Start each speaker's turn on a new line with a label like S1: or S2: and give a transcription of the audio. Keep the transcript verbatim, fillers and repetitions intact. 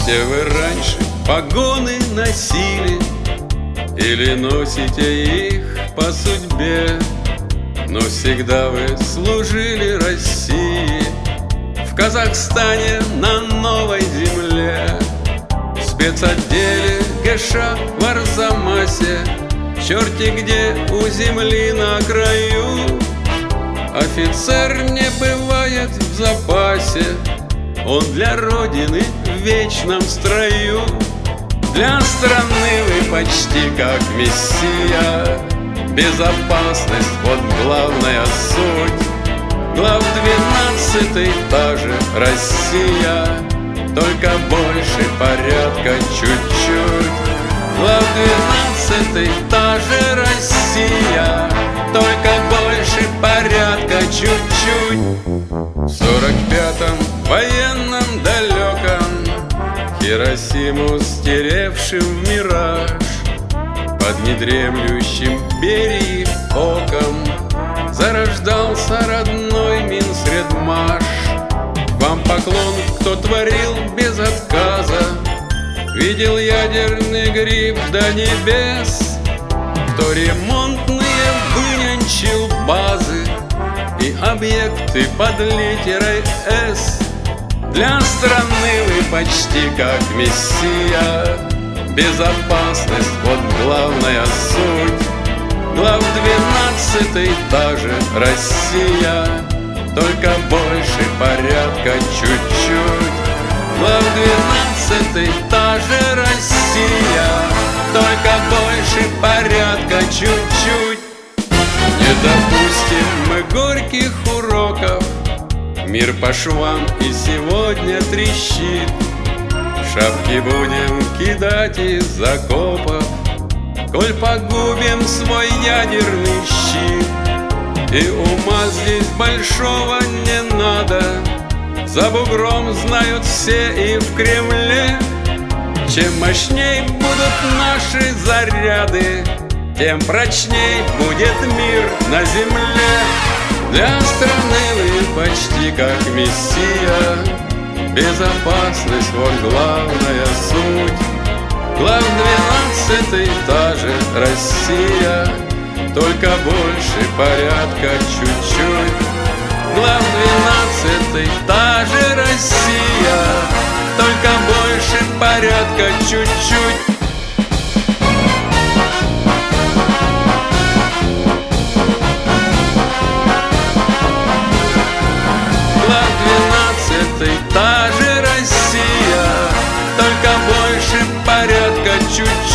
S1: Все вы раньше погоны носили или носите их по судьбе, но всегда вы служили России в Казахстане на новой земле. В спецотделе ГШ в Арзамасе, черти где у земли на краю, офицер не бывает в запасе, он для Родины в вечном строю. Для страны вы почти как мессия, безопасность — вот главная суть. Глав двенадцатый та же Россия, только больше порядка чуть-чуть. Глав двенадцатый та же Россия, только больше порядка чуть-чуть. В сорок пятом военном далеком, Хиросиму стеревшим в мираж, под недремлющим Берии оком зарождался родной Минсредмаш. Вам поклон, кто творил без отказа, видел ядерный гриб до небес, кто ремонтные вынянчил базы и объекты под литерой «С». Для страны вы почти как мессия, безопасность — вот главная суть. Глав двенадцатый та же Россия, только больше порядка чуть-чуть. Глав двенадцатый та же Россия, только больше порядка чуть-чуть. Не допустим мы горьких уроков, мир по швам и сегодня трещит. Шапки будем кидать из окопов, коль погубим свой ядерный щит. И ума здесь большого не надо, за бугром знают все и в Кремле. Чем мощней будут наши заряды, тем прочней будет мир на земле. Для страны вы почти как мессия, безопасность — вот главная суть. Глав двенадцатый та же Россия, только больше порядка чуть-чуть. Глав двенадцатый та же Россия, только больше порядка чуть-чуть. Глав двенадцатый та же Россия, только больше порядка чуть-чуть.